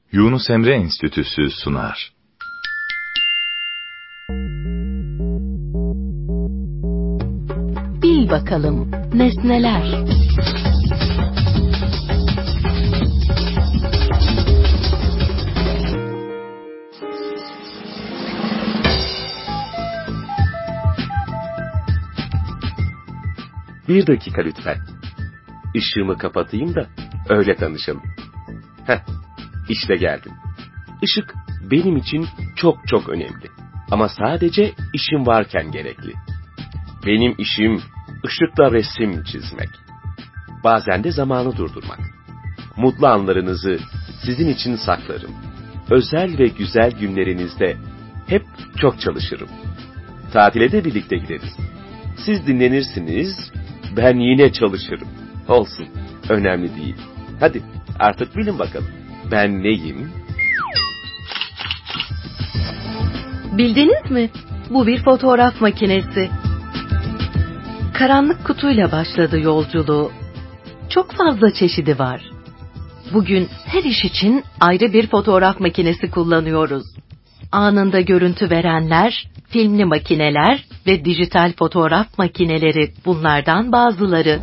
Yunus Emre Enstitüsü sunar. Bil bakalım nesneler. Bir dakika lütfen. Işığımı kapatayım da öyle tanışalım. İşte geldim. Işık benim için çok çok önemli. Ama sadece işim varken gerekli. Benim işim ışıkla resim çizmek. Bazen de zamanı durdurmak. Mutlu anlarınızı sizin için saklarım. Özel ve güzel günlerinizde hep çok çalışırım. Tatile de birlikte gideriz. Siz dinlenirsiniz, ben yine çalışırım. Olsun, önemli değil. Hadi artık bilin bakalım. Ben neyim? Bildiniz mi? Bu bir fotoğraf makinesi. Karanlık kutuyla başladı yolculuğu. Çok fazla çeşidi var. Bugün her iş için ayrı bir fotoğraf makinesi kullanıyoruz. Anında görüntü verenler, filmli makineler ve dijital fotoğraf makineleri bunlardan bazıları.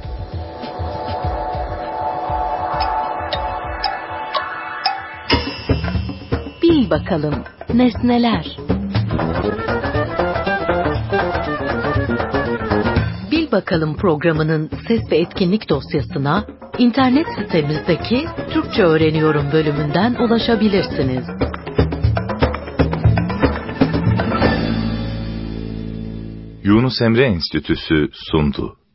Bil bakalım nesneler. Bil bakalım programının ses ve etkinlik dosyasına internet sitemizdeki Türkçe Öğreniyorum bölümünden ulaşabilirsiniz. Yunus Emre Enstitüsü sundu.